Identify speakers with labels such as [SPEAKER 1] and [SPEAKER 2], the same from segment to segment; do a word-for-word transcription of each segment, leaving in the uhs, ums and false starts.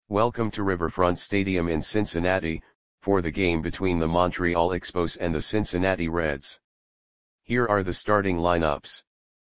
[SPEAKER 1] Welcome to Riverfront Stadium in Cincinnati, for the game between the Montreal Expos and the Cincinnati Reds. Here are the starting lineups.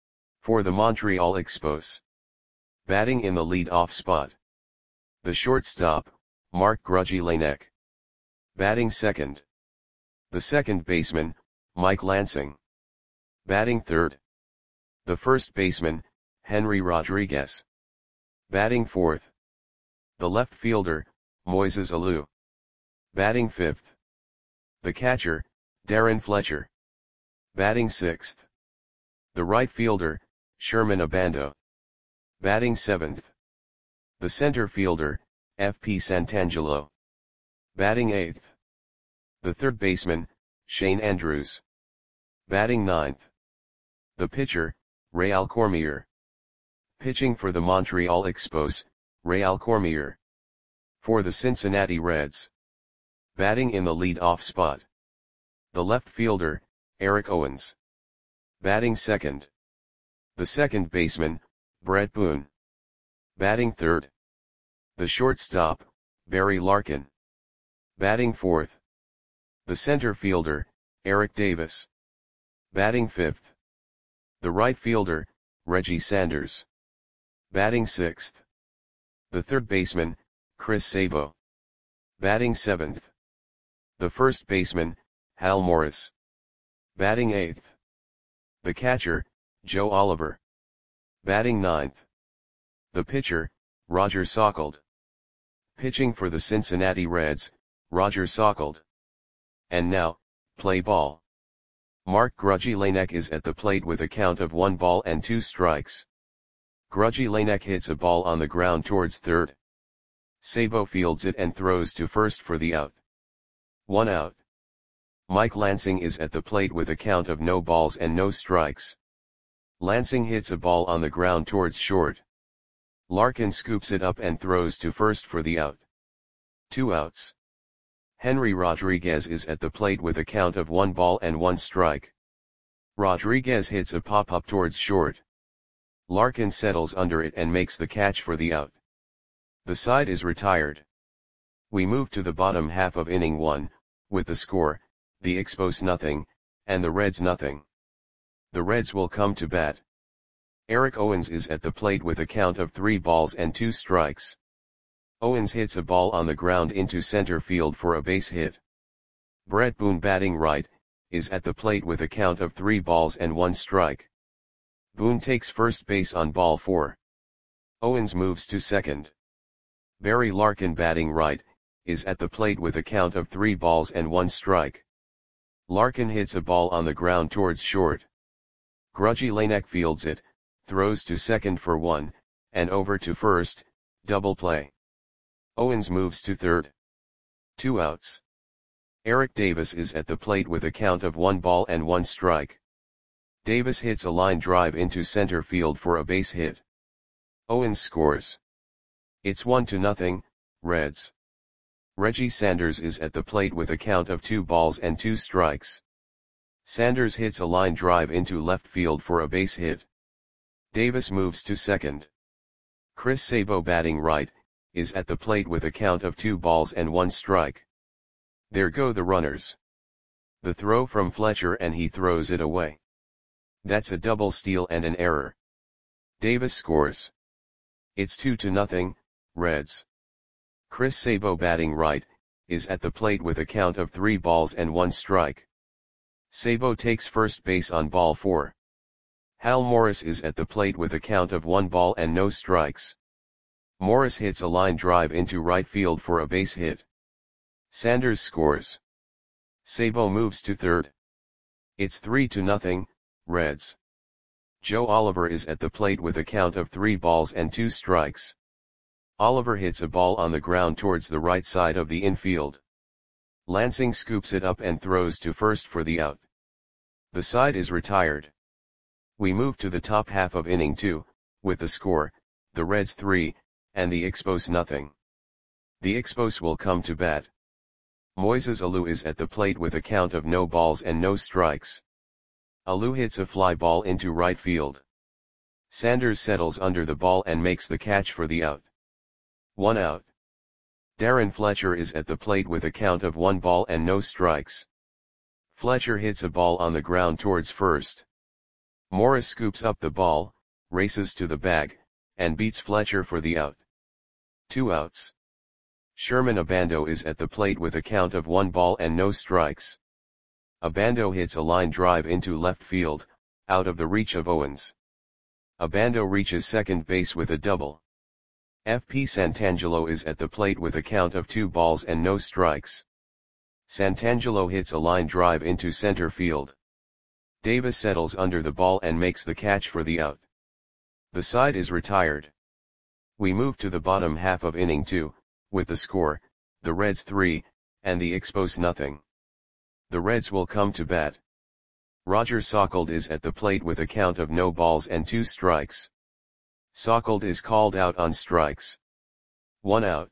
[SPEAKER 1] For the Montreal Expos. Batting in the lead-off spot. The shortstop, Marc Grudzielanek. Batting second. The second baseman, Mike Lansing. Batting third. The first baseman, Henry Rodriguez. Batting fourth. The left fielder, Moises Alou. Batting fifth. The catcher, Darren Fletcher. Batting sixth. The right fielder, Sherman Abando. Batting seventh. The center fielder, F P Santangelo. Batting eighth. The third baseman, Shane Andrews. Batting ninth. The pitcher, Real Cormier. Pitching for the Montreal Expos, Real Cormier. For the Cincinnati Reds. Batting in the lead-off spot. The left fielder, Eric Owens. Batting second. The second baseman, Brett Boone. Batting third. The shortstop, Barry Larkin. Batting fourth. The center fielder, Eric Davis. Batting fifth. The right fielder, Reggie Sanders. Batting sixth. The third baseman, Chris Sabo. Batting seventh. The first baseman, Hal Morris. Batting eighth. The catcher, Joe Oliver. Batting ninth. The pitcher, Roger Sockold. Pitching for the Cincinnati Reds, Roger Sockold. And now, play ball. Marc Grudzielanek is at the plate with a count of one ball and two strikes. Grudzielanek hits a ball on the ground towards third. Sabo fields it and throws to first for the out. One out. Mike Lansing is at the plate with a count of no balls and no strikes. Lansing hits a ball on the ground towards short. Larkin scoops it up and throws to first for the out. Two outs. Henry Rodriguez is at the plate with a count of one ball and one strike. Rodriguez hits a pop-up towards short. Larkin settles under it and makes the catch for the out. The side is retired. We move to the bottom half of inning one, with the score, the Expos nothing, and the Reds nothing. The Reds will come to bat. Eric Owens is at the plate with a count of three balls and two strikes. Owens hits a ball on the ground into center field for a base hit. Brett Boone, batting right, is at the plate with a count of three balls and one strike. Boone takes first base on ball four. Owens moves to second. Barry Larkin, batting right, is at the plate with a count of three balls and one strike. Larkin hits a ball on the ground towards short. Grudzielanek fields it, throws to second for one, and over to first, double play. Owens moves to third. Two outs. Eric Davis is at the plate with a count of one ball and one strike. Davis hits a line drive into center field for a base hit. Owens scores. It's one to nothing, Reds. Reggie Sanders is at the plate with a count of two balls and two strikes. Sanders hits a line drive into left field for a base hit. Davis moves to second. Chris Sabo, batting right, is at the plate with a count of two balls and one strike. There go the runners. The throw from Fletcher and he throws it away. That's a double steal and an error. Davis scores. It's two to nothing, Reds. Chris Sabo, batting right, is at the plate with a count of three balls and one strike. Sabo takes first base on ball four. Hal Morris is at the plate with a count of one ball and no strikes. Morris hits a line drive into right field for a base hit. Sanders scores. Sabo moves to third. It's three to nothing, Reds. Joe Oliver is at the plate with a count of three balls and two strikes. Oliver hits a ball on the ground towards the right side of the infield. Lansing scoops it up and throws to first for the out. The side is retired. We move to the top half of inning two, with the score, the Reds three, and the Expos nothing. The Expos will come to bat. Moises Alou is at the plate with a count of no balls and no strikes. Alou hits a fly ball into right field. Sanders settles under the ball and makes the catch for the out. One out. Darren Fletcher is at the plate with a count of one ball and no strikes. Fletcher hits a ball on the ground towards first. Morris scoops up the ball, races to the bag, and beats Fletcher for the out. Two outs. Sherman Abando is at the plate with a count of one ball and no strikes. Abando hits a line drive into left field, out of the reach of Owens. Abando reaches second base with a double. F P Santangelo is at the plate with a count of two balls and no strikes. Santangelo hits a line drive into center field. Davis settles under the ball and makes the catch for the out. The side is retired. We move to the bottom half of inning two, with the score, the Reds three, and the Expos nothing. The Reds will come to bat. Roger Sauculd is at the plate with a count of no balls and two strikes. Sauculd is called out on strikes. One out.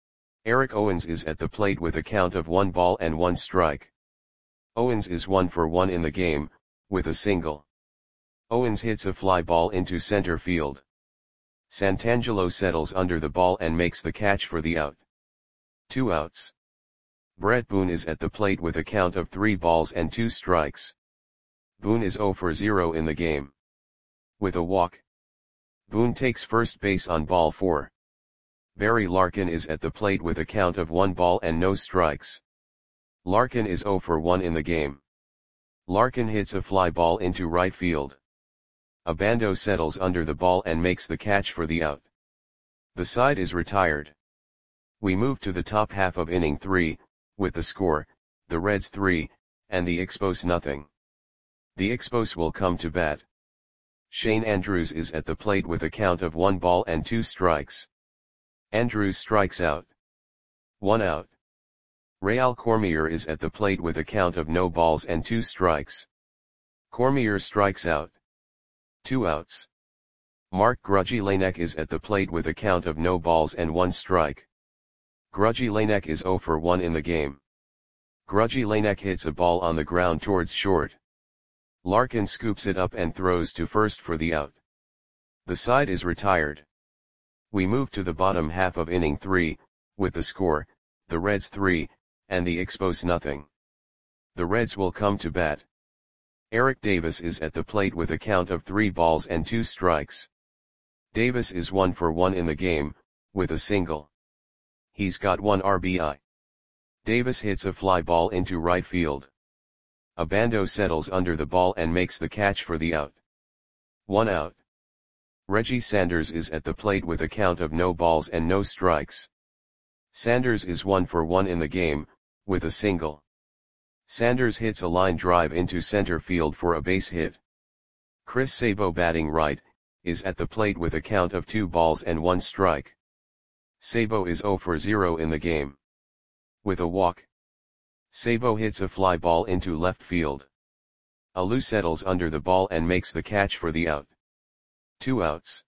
[SPEAKER 1] Eric Owens is at the plate with a count of one ball and one strike. Owens is one for one in the game, with a single. Owens hits a fly ball into center field. Santangelo settles under the ball and makes the catch for the out. Two outs. Brett Boone is at the plate with a count of three balls and two strikes. Boone is zero for zero in the game. With a walk. Boone takes first base on ball four. Barry Larkin is at the plate with a count of one ball and no strikes. Larkin is zero for one in the game. Larkin hits a fly ball into right field. Abando settles under the ball and makes the catch for the out. The side is retired. We move to the top half of inning three, with the score, the Reds three, and the Expos nothing. The Expos will come to bat. Shane Andrews is at the plate with a count of one ball and two strikes. Andrews strikes out. One out. Real Cormier is at the plate with a count of no balls and two strikes. Cormier strikes out. Two outs. Mark Grudzielanek is at the plate with a count of no balls and one strike. Grudzielanek is zero for one in the game. Grudzielanek hits a ball on the ground towards short. Larkin scoops it up and throws to first for the out. The side is retired. We move to the bottom half of inning three, with the score, the Reds three, and the Expos nothing. The Reds will come to bat. Eric Davis is at the plate with a count of three balls and two strikes. Davis is one for one in the game, with a single. He's got one R B I. Davis hits a fly ball into right field. Abando settles under the ball and makes the catch for the out. One out. Reggie Sanders is at the plate with a count of no balls and no strikes. Sanders is one for one in the game, with a single. Sanders hits a line drive into center field for a base hit. Chris Sabo, batting right, is at the plate with a count of two balls and one strike. Sabo is zero for zero in the game. With a walk. Sabo hits a fly ball into left field. Alou settles under the ball and makes the catch for the out. Two outs.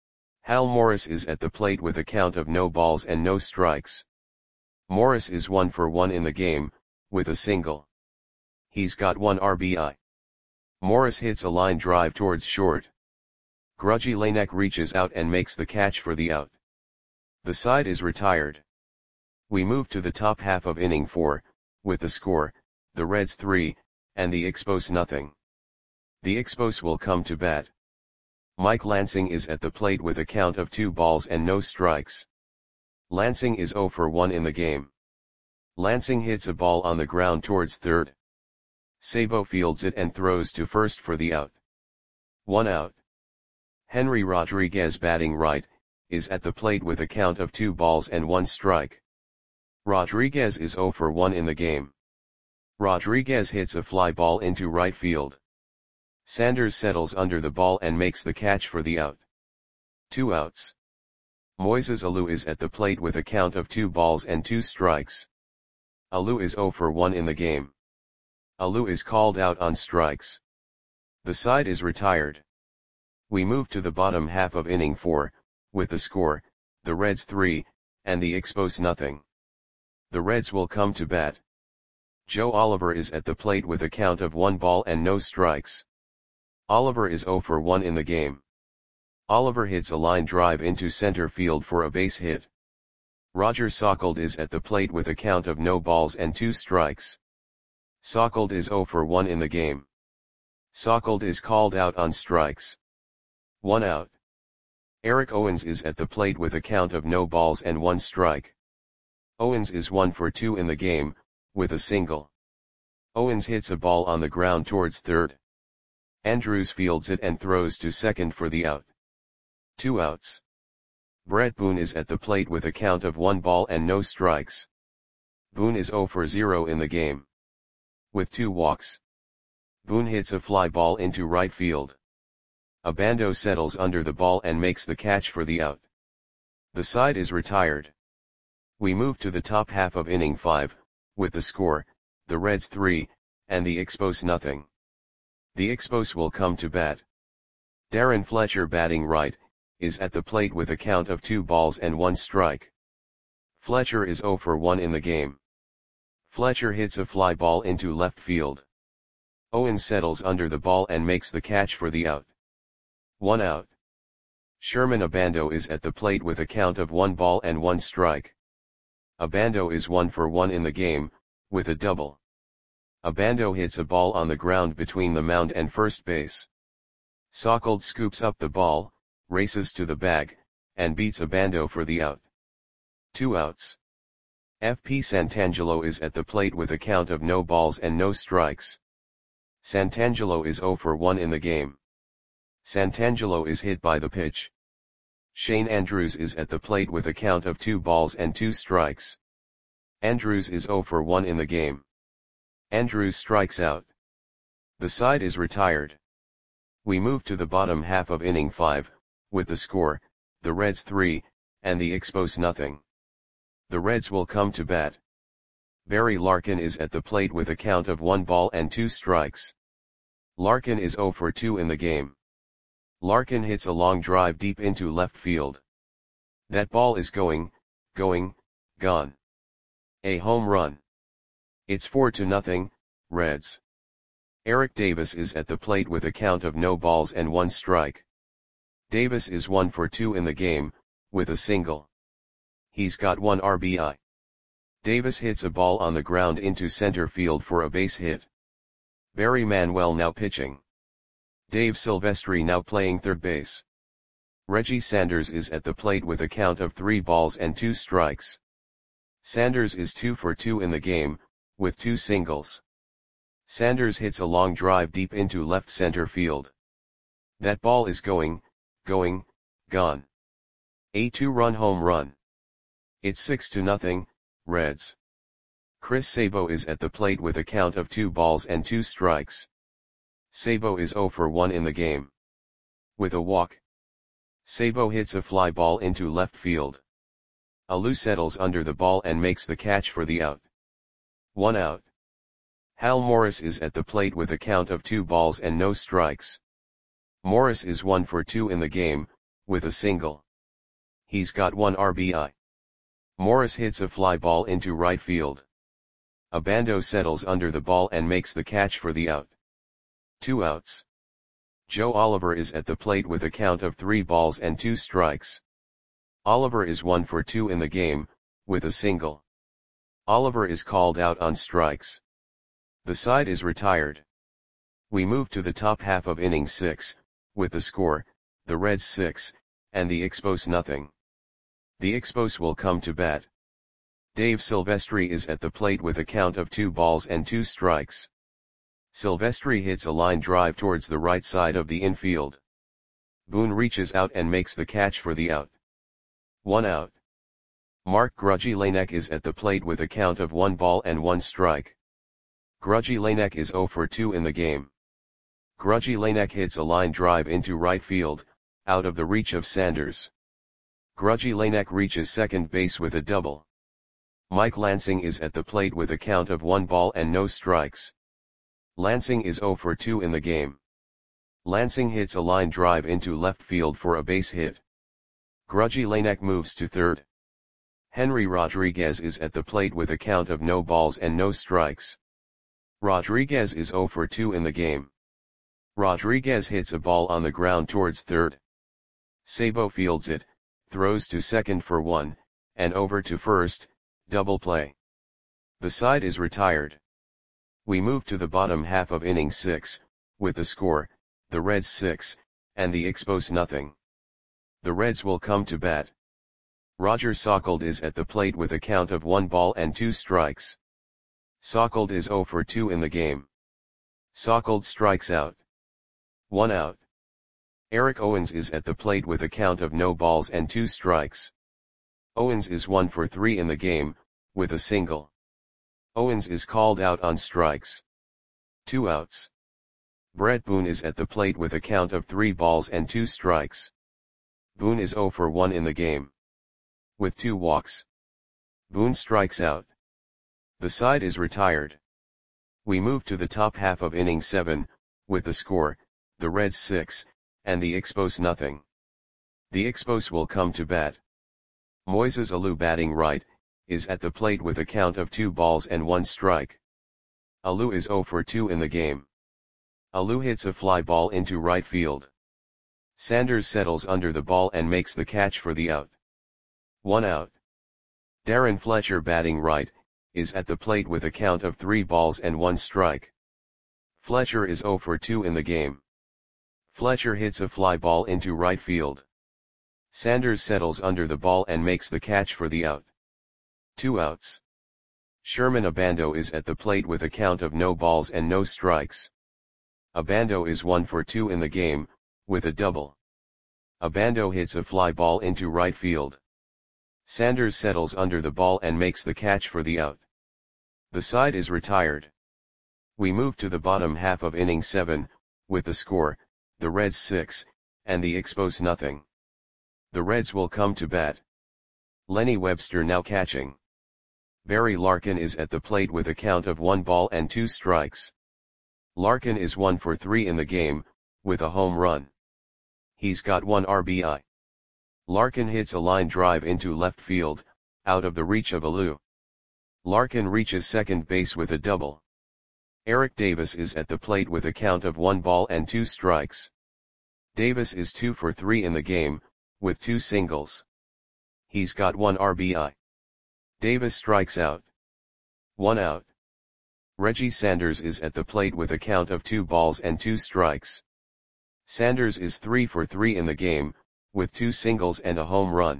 [SPEAKER 1] Hal Morris is at the plate with a count of no balls and no strikes. Morris is one for one in the game, with a single. He's got one R B I. Morris hits a line drive towards short. Grudzielanek reaches out and makes the catch for the out. The side is retired. We move to the top half of inning four, with the score, the Reds three, and the Expos nothing. The Expos will come to bat. Mike Lansing is at the plate with a count of two balls and no strikes. Lansing is zero for one in the game. Lansing hits a ball on the ground towards third. Sabo fields it and throws to first for the out. One out. Henry Rodriguez, batting right, is at the plate with a count of two balls and one strike. Rodriguez is zero for one in the game. Rodriguez hits a fly ball into right field. Sanders settles under the ball and makes the catch for the out. Two outs. Moises Alou is at the plate with a count of two balls and two strikes. Alou is zero for one in the game. Alou is called out on strikes. The side is retired. We move to the bottom half of inning four, with the score, the Reds three, and the Expos nothing. The Reds will come to bat. Joe Oliver is at the plate with a count of one ball and no strikes. Oliver is zero for one in the game. Oliver hits a line drive into center field for a base hit. Roger Sauckled is at the plate with a count of no balls and two strikes. Sauckled is zero for one in the game. Sauckled is called out on strikes. One out. Eric Owens is at the plate with a count of no balls and one strike. Owens is one for two in the game, with a single. Owens hits a ball on the ground towards third. Andrews fields it and throws to second for the out. Two outs. Brett Boone is at the plate with a count of one ball and no strikes. Boone is zero for zero in the game. With two walks. Boone hits a fly ball into right field. Obando settles under the ball and makes the catch for the out. The side is retired. We move to the top half of inning five, with the score, the Reds three, and the Expos nothing. The Expos will come to bat. Darren Fletcher, batting right, is at the plate with a count of two balls and one strike. Fletcher is zero for one in the game. Fletcher hits a fly ball into left field. Owens settles under the ball and makes the catch for the out. One out. Sherman Obando is at the plate with a count of one ball and one strike. Obando is one for one in the game, with a double. Obando hits a ball on the ground between the mound and first base. Sauckled scoops up the ball, races to the bag, and beats Obando for the out. Two outs. F P Santangelo is at the plate with a count of no balls and no strikes. Santangelo is zero for one in the game. Santangelo is hit by the pitch. Shane Andrews is at the plate with a count of two balls and two strikes. Andrews is zero for one in the game. Andrews strikes out. The side is retired. We move to the bottom half of inning five, with the score, the Reds three, and the Expos nothing. The Reds will come to bat. Barry Larkin is at the plate with a count of one ball and two strikes. Larkin is zero for two in the game. Larkin hits a long drive deep into left field. That ball is going, going, gone. A home run. It's four to nothing, Reds. Eric Davis is at the plate with a count of no balls and one strike. Davis is one for two in the game, with a single. He's got one R B I. Davis hits a ball on the ground into center field for a base hit. Barry Manuel now pitching. Dave Silvestri now playing third base. Reggie Sanders is at the plate with a count of three balls and two strikes. Sanders is two for two in the game, with two singles. Sanders hits a long drive deep into left center field. That ball is going, going, gone. A two-run home run. It's six to nothing, Reds. Chris Sabo is at the plate with a count of two balls and two strikes. Sabo is zero for one in the game. With a walk. Sabo hits a fly ball into left field. Alou settles under the ball and makes the catch for the out. One out. Hal Morris is at the plate with a count of two balls and no strikes. Morris is one for two in the game, with a single. He's got one R B I. Morris hits a fly ball into right field. Obando settles under the ball and makes the catch for the out. Two outs. Joe Oliver is at the plate with a count of three balls and two strikes. Oliver is one for two in the game, with a single. Oliver is called out on strikes. The side is retired. We move to the top half of inning six, with the score, the Reds six, and the Expos nothing. The Expos will come to bat. Dave Silvestri is at the plate with a count of two balls and two strikes. Silvestri hits a line drive towards the right side of the infield. Boone reaches out and makes the catch for the out. One out. Mark Grudzielanek is at the plate with a count of one ball and one strike. Grudzielanek is zero for two in the game. Grudzielanek hits a line drive into right field, out of the reach of Sanders. Grudzielanek reaches second base with a double. Mike Lansing is at the plate with a count of one ball and no strikes. Lansing is zero for two in the game. Lansing hits a line drive into left field for a base hit. Grudzielanek moves to third. Henry Rodriguez is at the plate with a count of no balls and no strikes. Rodriguez is zero for two in the game. Rodriguez hits a ball on the ground towards third. Sabo fields it, throws to second for one, and over to first, double play. The side is retired. We move to the bottom half of inning six, with the score, the Reds six, and the Expos nothing. The Reds will come to bat. Roger Sauckelde is at the plate with a count of one ball and two strikes. Sauckelde is zero for two in the game. Sauckelde strikes out. One out. Eric Owens is at the plate with a count of no balls and two strikes. Owens is one for three in the game, with a single. Owens is called out on strikes. Two outs. Brett Boone is at the plate with a count of three balls and two strikes. Boone is zero for one in the game. With two walks. Boone strikes out. The side is retired. We move to the top half of inning seven, with the score, the Reds six, and the Expos nothing. The Expos will come to bat. Moises Alou, batting right, is at the plate with a count of two balls and one strike. Alou is zero for two in the game. Alou hits a fly ball into right field. Sanders settles under the ball and makes the catch for the out. One out. Darren Fletcher, batting right, is at the plate with a count of three balls and one strike. Fletcher is zero for two in the game. Fletcher hits a fly ball into right field. Sanders settles under the ball and makes the catch for the out. Two outs. Sherman Abando is at the plate with a count of no balls and no strikes. Abando is one for two in the game, with a double. Abando hits a fly ball into right field. Sanders settles under the ball and makes the catch for the out. The side is retired. We move to the bottom half of inning seven, with the score, the Reds six, and the Expos nothing. The Reds will come to bat. Lenny Webster now catching. Barry Larkin is at the plate with a count of one ball and two strikes. Larkin is one for three in the game, with a home run. He's got one R B I. Larkin hits a line drive into left field, out of the reach of Alou. Larkin reaches second base with a double. Eric Davis is at the plate with a count of one ball and two strikes. Davis is two for three in the game, with two singles. He's got one R B I. Davis strikes out. One out. Reggie Sanders is at the plate with a count of two balls and two strikes. Sanders is three for three in the game, with two singles and a home run.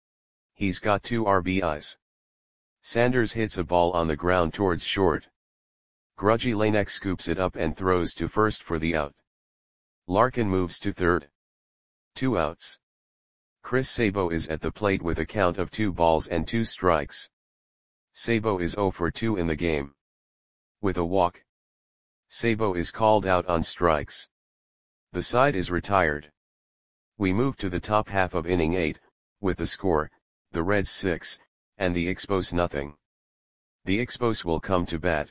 [SPEAKER 1] He's got two R B Is. Sanders hits a ball on the ground towards short. Grudgy Lanek scoops it up and throws to first for the out. Larkin moves to third. Two outs. Chris Sabo is at the plate with a count of two balls and two strikes. Sabo is zero for two in the game. With a walk. Sabo is called out on strikes. The side is retired. We move to the top half of inning eight, with the score, the Reds six, and the Expos nothing. The Expos will come to bat.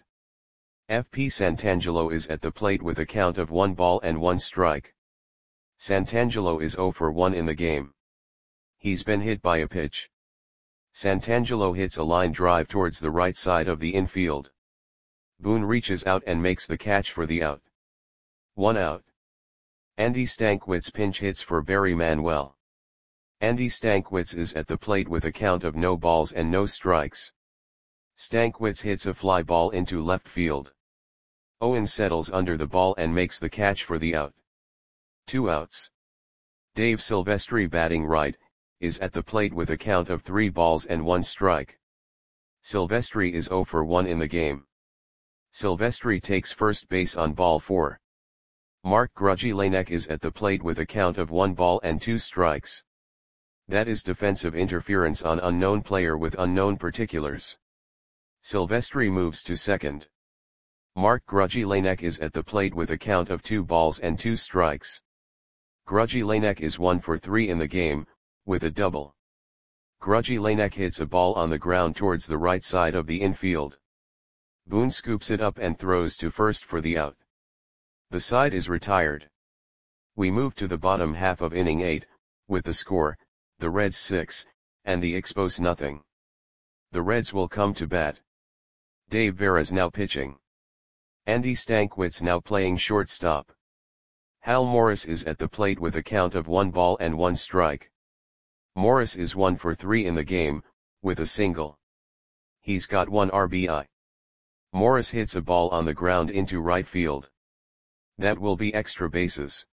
[SPEAKER 1] F P Santangelo is at the plate with a count of one ball and one strike. Santangelo is zero for one in the game. He's been hit by a pitch. Santangelo hits a line drive towards the right side of the infield. Boone reaches out and makes the catch for the out. One out. Andy Stankwitz pinch hits for Barry Manuel. Andy Stankwitz is at the plate with a count of no balls and no strikes. Stankwitz hits a fly ball into left field. Owens settles under the ball and makes the catch for the out. Two outs. Dave Silvestri, batting right, is at the plate with a count of three balls and one strike. Silvestri is zero for one in the game. Silvestri takes first base on ball four. Mark Grudgy Lanek is at the plate with a count of one ball and two strikes. That is defensive interference on unknown player with unknown particulars. Silvestri moves to second. Mark Grudgy Lanek is at the plate with a count of two balls and two strikes. Grudgy Lanek is one for three in the game, with a double. Grudgy Lanek hits a ball on the ground towards the right side of the infield. Boone scoops it up and throws to first for the out. The side is retired. We move to the bottom half of inning eight, with the score, the Reds six, and the Expos nothing. The Reds will come to bat. Dave Veras now pitching. Andy Stankwitz now playing shortstop. Hal Morris is at the plate with a count of one ball and one strike. Morris is one for three in the game, with a single. He's got one R B I. Morris hits a ball on the ground into right field. That will be extra bases.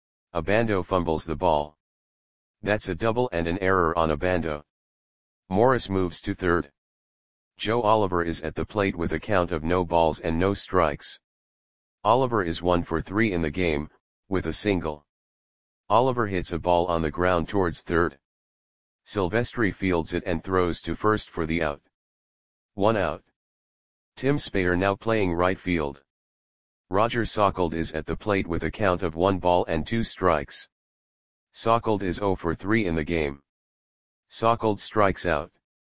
[SPEAKER 1] Obando fumbles the ball. That's a double and an error on Obando. Morris moves to third. Joe Oliver is at the plate with a count of no balls and no strikes. Oliver is one for three in the game, with a single. Oliver hits a ball on the ground towards third. Silvestri fields it and throws to first for the out. One out. Tim Spayer now playing right field. Roger Sauchold is at the plate with a count of one ball and two strikes. Sauchold is zero for three in the game. Sauchold strikes out.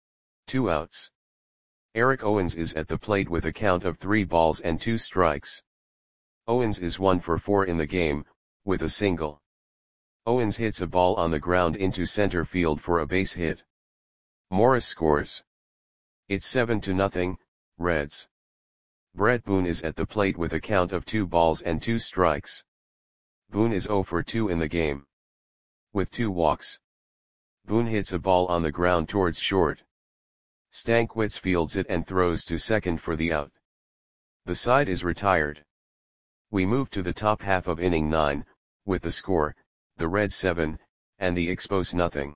[SPEAKER 1] Two outs. Eric Owens is at the plate with a count of three balls and two strikes. Owens is one for four in the game, with a single. Owens hits a ball on the ground into center field for a base hit. Morris scores. It's seven to nothing, Reds. Brett Boone is at the plate with a count of two balls and two strikes. Boone is zero for two in the game. With two walks. Boone hits a ball on the ground towards short. Stankiewicz fields it and throws to second for the out. The side is retired. We move to the top half of inning nine, with the score, the Reds seven, and the Expos nothing.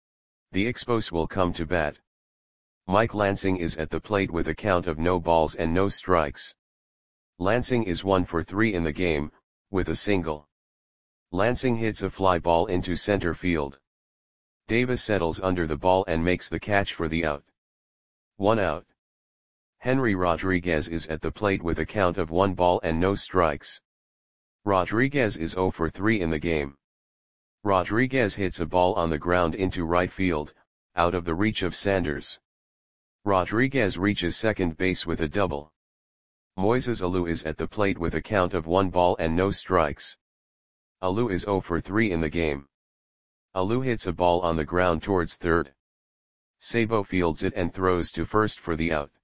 [SPEAKER 1] The Expos will come to bat. Mike Lansing is at the plate with a count of no balls and no strikes. Lansing is one for three in the game, with a single. Lansing hits a fly ball into center field. Davis settles under the ball and makes the catch for the out. One out. Henry Rodriguez is at the plate with a count of one ball and no strikes. Rodriguez is zero for three in the game. Rodriguez hits a ball on the ground into right field, out of the reach of Sanders. Rodriguez reaches second base with a double. Moises Alou is at the plate with a count of one ball and no strikes. Alou is zero for three in the game. Alou hits a ball on the ground towards third. Sabo fields it and throws to first for the out.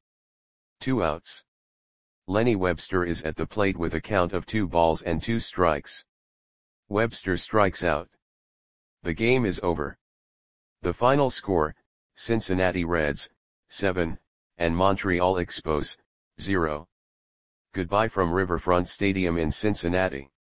[SPEAKER 1] Two outs. Lenny Webster is at the plate with a count of two balls and two strikes. Webster strikes out. The game is over. The final score, Cincinnati Reds, seven, and Montreal Expos, zero. Goodbye from Riverfront Stadium in Cincinnati.